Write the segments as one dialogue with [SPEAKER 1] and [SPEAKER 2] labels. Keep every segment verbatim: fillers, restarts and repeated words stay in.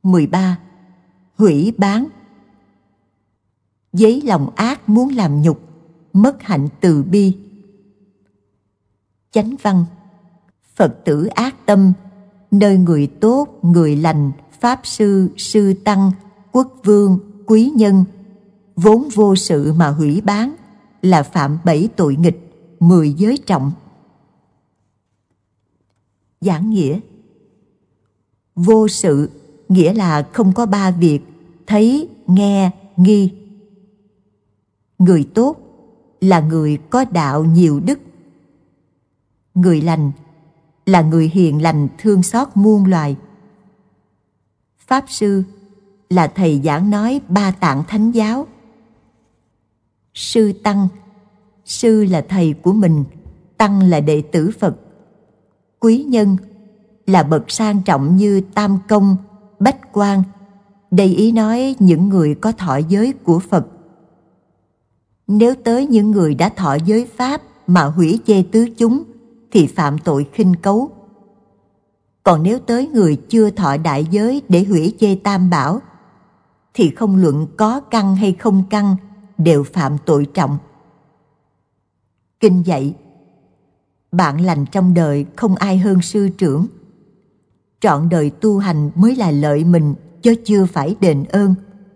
[SPEAKER 1] mười ba. Hủy bán. Với lòng ác muốn làm nhục, mất hạnh từ bi. Chánh văn. Phật tử ác tâm, nơi người tốt, người lành, pháp sư, sư tăng, quốc vương, quý nhân, vốn vô sự mà hủy bán, là phạm bảy tội nghịch, mười giới trọng. Giảng nghĩa. Vô sự nghĩa là không có ba việc thấy, nghe, nghi. Người tốt là người có đạo nhiều đức. Người lành là người hiền lành thương xót muôn loài. Pháp sư là thầy giảng nói ba tạng thánh giáo. Sư tăng, sư là thầy của mình, tăng là đệ tử Phật. Quý nhân là bậc sang trọng như Tam Công, Bách Quan. Đây ý nói những người có thọ giới của Phật. Nếu tới những người đã thọ giới Pháp mà hủy chê tứ chúng thì phạm tội khinh cấu. Còn nếu tới người chưa thọ đại giới để hủy chê Tam Bảo thì không luận có căn hay không căn đều phạm tội trọng. Kinh dạy: bạn lành trong đời không ai hơn sư trưởng. Trọn đời tu hành mới là lợi mình, chứ chưa phải đền ơn.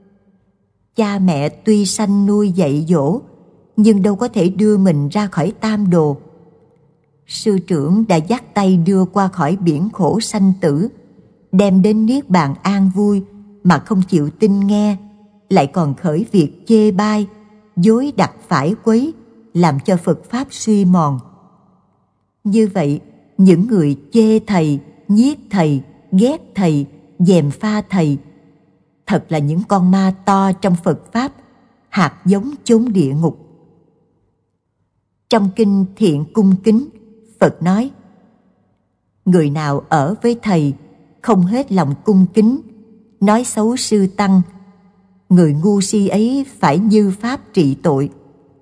[SPEAKER 1] Cha mẹ tuy sanh nuôi dạy dỗ, nhưng đâu có thể đưa mình ra khỏi tam đồ. Sư trưởng đã dắt tay đưa qua khỏi biển khổ sanh tử, đem đến niết bàn an vui mà không chịu tin nghe, lại còn khởi việc chê bai, dối đặt phải quấy, làm cho Phật Pháp suy mòn. Như vậy, những người chê thầy, nhiếc thầy, ghét thầy, gièm pha thầy, thật là những con ma to trong Phật Pháp, hạt giống chốn địa ngục. Trong kinh Thiện Cung Kính, Phật nói: người nào ở với thầy không hết lòng cung kính, nói xấu sư tăng, người ngu si ấy phải như pháp trị tội.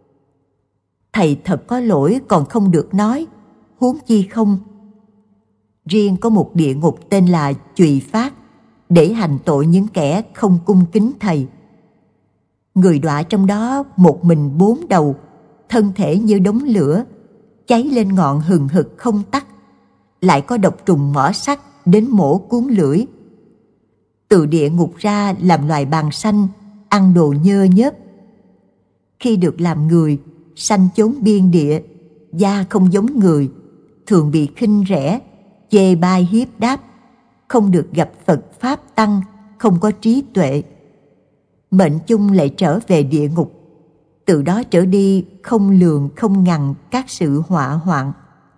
[SPEAKER 1] Thầy thật có lỗi còn không được nói, huống chi không. Riêng có một địa ngục tên là Chùy Phát, để hành tội những kẻ không cung kính thầy. Người đọa trong đó một mình bốn đầu, thân thể như đống lửa, cháy lên ngọn hừng hực không tắt, lại có độc trùng mỏ sắt đến mổ cuốn lưỡi. Từ địa ngục ra làm loài bàng sanh, ăn đồ nhơ nhớp. Khi được làm người, sanh chốn biên địa, da không giống người, thường bị khinh rẻ, chê bai hiếp đáp, không được gặp Phật Pháp Tăng, không có trí tuệ. Mệnh chung lại trở về địa ngục, từ đó trở đi không lường không ngăn các sự họa hoạn.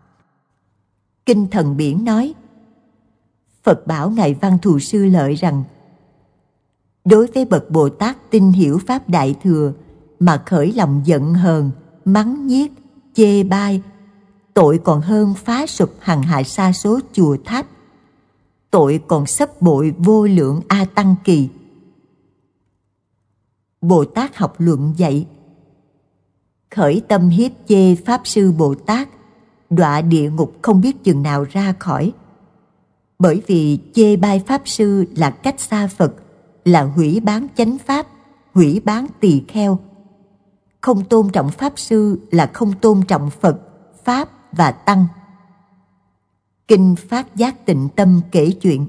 [SPEAKER 1] Kinh Thần Biển nói: Phật bảo Ngài Văn Thù Sư Lợi rằng, đối với bậc Bồ Tát tin hiểu Pháp Đại Thừa mà khởi lòng giận hờn, mắng nhiếc, chê bai, tội còn hơn phá sụp hằng hà sa số chùa tháp, tội còn xấp bội vô lượng A Tăng kỳ. Bồ Tát học luận dạy: khởi tâm hiếp chê Pháp Sư Bồ Tát, đọa địa ngục không biết chừng nào ra khỏi. Bởi vì chê bai Pháp Sư là cách xa Phật, là hủy bán chánh Pháp, hủy bán tỳ kheo. Không tôn trọng Pháp Sư là không tôn trọng Phật, Pháp và Tăng. Kinh Phát Giác Tịnh Tâm kể chuyện: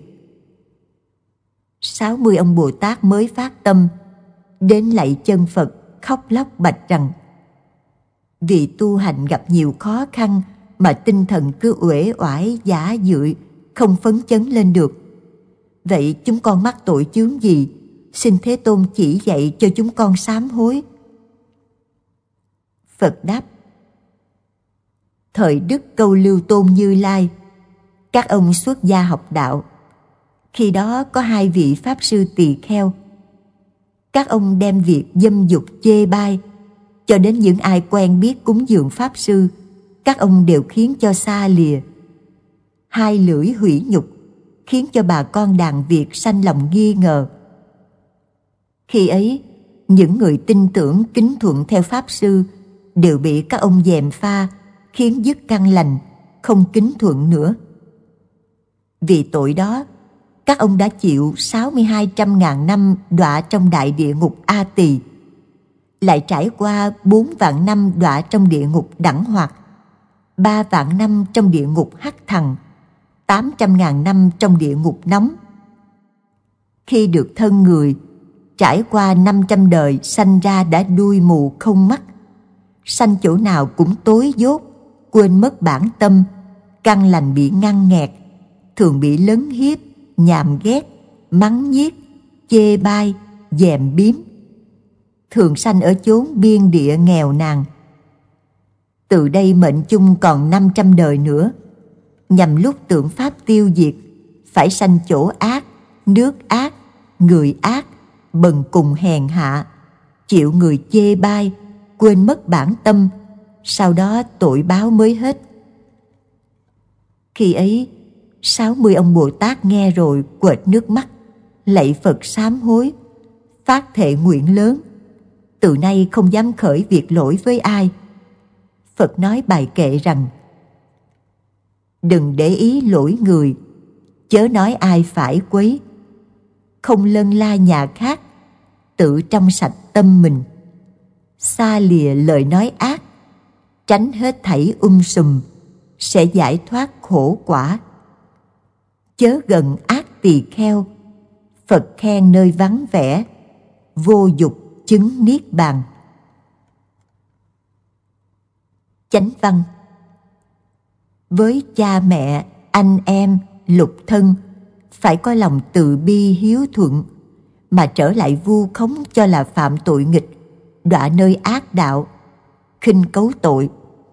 [SPEAKER 1] sáu mươi ông Bồ Tát mới phát tâm, đến lạy chân Phật, khóc lóc bạch rằng: vì tu hành gặp nhiều khó khăn mà tinh thần cứ uể oải giả dưỡi, không phấn chấn lên được. Vậy chúng con mắc tội chướng gì? Xin Thế Tôn chỉ dạy cho chúng con sám hối. Phật đáp: thời Đức Câu Lưu Tôn Như Lai, các ông xuất gia học đạo. Khi đó có hai vị Pháp Sư tỳ kheo. Các ông đem việc dâm dục chê bai cho đến những ai quen biết cúng dường Pháp Sư, các ông đều khiến cho xa lìa. Hai lưỡi hủy nhục, khiến cho bà con đàn Việt sanh lòng nghi ngờ. Khi ấy, những người tin tưởng kính thuận theo Pháp Sư đều bị các ông gièm pha, khiến dứt căn lành, không kính thuận nữa. Vì tội đó, các ông đã chịu sáu mươi hai trăm ngàn năm đọa trong đại địa ngục A Tỳ, lại trải qua bốn vạn năm đọa trong địa ngục Đẳng Hoạt, ba vạn năm trong địa ngục Hắc Thần, tám trăm ngàn năm trong địa ngục Nóng. Khi được thân người, trải qua năm trăm đời sanh ra đã đuôi mù không mắt, sanh chỗ nào cũng tối dốt, quên mất bản tâm, căn lành bị ngăn nghẹt, thường bị lấn hiếp, nhàm ghét, mắng nhiếc, chê bai, dèm biếm. Thường sanh ở chốn biên địa nghèo nàn. Từ đây mệnh chung còn năm trăm đời nữa, nhằm lúc tượng pháp tiêu diệt, phải sanh chỗ ác, nước ác, người ác, bần cùng hèn hạ, chịu người chê bai, quên mất bản tâm, sau đó tội báo mới hết. Khi ấy, sáu mươi ông Bồ Tát nghe rồi quệt nước mắt, lạy Phật sám hối, phát thệ nguyện lớn, từ nay không dám khởi việc lỗi với ai. Phật nói bài kệ rằng: đừng để ý lỗi người, chớ nói ai phải quấy, không lân la nhà khác, tự trong sạch tâm mình, xa lìa lời nói ác, tránh hết thảy um sùm, sẽ giải thoát khổ quả. Chớ gần ác tỳ kheo, Phật khen nơi vắng vẻ, vô dục chứng niết bàn. Chánh văn: với cha mẹ, anh em, lục thân, phải có lòng từ bi hiếu thuận, mà trở lại vu khống cho là phạm tội nghịch, đọa nơi ác đạo, khinh cấu tội.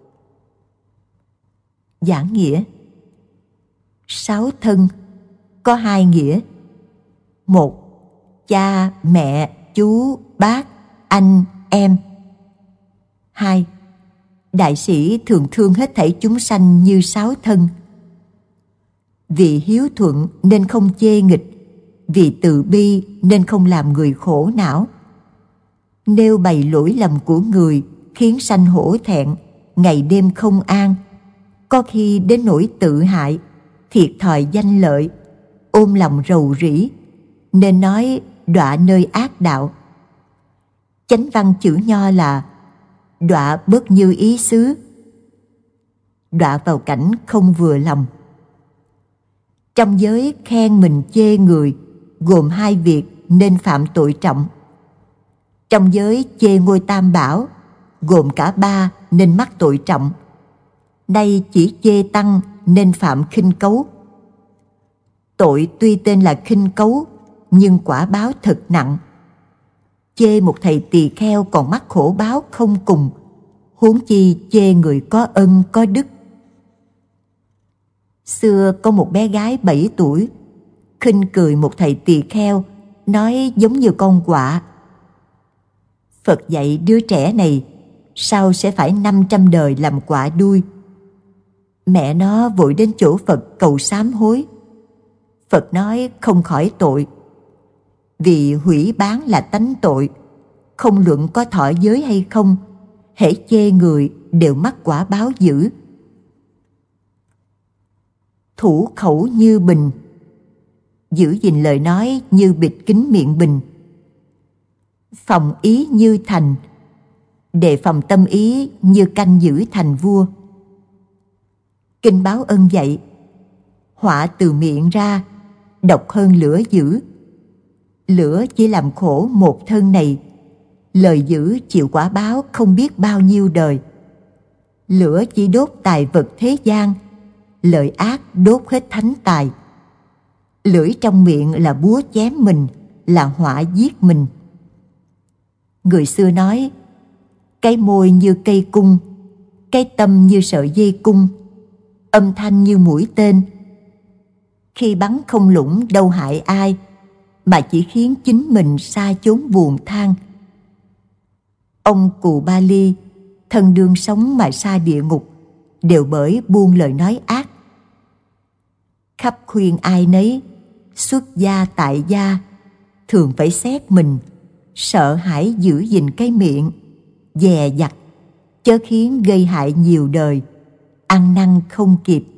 [SPEAKER 1] Giảng nghĩa: sáu thân có hai nghĩa. Một, cha, mẹ, chú, bác, anh, em. Hai, đại sĩ thường thương hết thảy chúng sanh như sáu thân. Vì hiếu thuận nên không chê nghịch, vì từ bi nên không làm người khổ não. Nêu bày lỗi lầm của người khiến sanh hổ thẹn, ngày đêm không an, có khi đến nỗi tự hại, thiệt thòi danh lợi, ôm lòng rầu rĩ, nên nói đọa nơi ác đạo. Chánh văn chữ Nho là đọa bất như ý xứ, đọa vào cảnh không vừa lòng. Trong giới khen mình chê người gồm hai việc nên phạm tội trọng. Trong giới chê ngôi Tam Bảo gồm cả ba nên mắc tội trọng. Nay chỉ chê tăng nên phạm khinh cấu. Tội tuy tên là khinh cấu, nhưng quả báo thật nặng. Chê một thầy tỳ kheo còn mắc khổ báo không cùng, huống chi chê người có ân có đức. Xưa có một bé gái bảy tuổi, khinh cười một thầy tỳ kheo, nói giống như con quạ. Phật dạy đứa trẻ này sau sẽ phải năm trăm đời làm quạ đuôi. Mẹ nó vội đến chỗ Phật cầu sám hối. Phật nói không khỏi tội, vì hủy bán là tánh tội, không luận có thọ giới hay không, hễ chê người đều mắc quả báo dữ. Thủ khẩu như bình, giữ gìn lời nói như bịt kín miệng bình. Phòng ý như thành, đề phòng tâm ý như canh giữ thành vua. Kinh Báo Ân dạy, họa từ miệng ra, độc hơn lửa dữ. Lửa chỉ làm khổ một thân này, lời dữ chịu quả báo không biết bao nhiêu đời. Lửa chỉ đốt tài vật thế gian, lời ác đốt hết thánh tài. Lưỡi trong miệng là búa chém mình, là họa giết mình. Người xưa nói, cái môi như cây cung, cái tâm như sợi dây cung, âm thanh như mũi tên. Khi bắn không lũng đâu hại ai, mà chỉ khiến chính mình xa chốn buồn than. Ông Cù Ba Ly, thân đương sống mà xa địa ngục, đều bởi buông lời nói ác. Khắp khuyên ai nấy, xuất gia tại gia, thường phải xét mình, sợ hãi giữ gìn cái miệng, dè dặt, chớ khiến gây hại nhiều đời, ăn năn không kịp.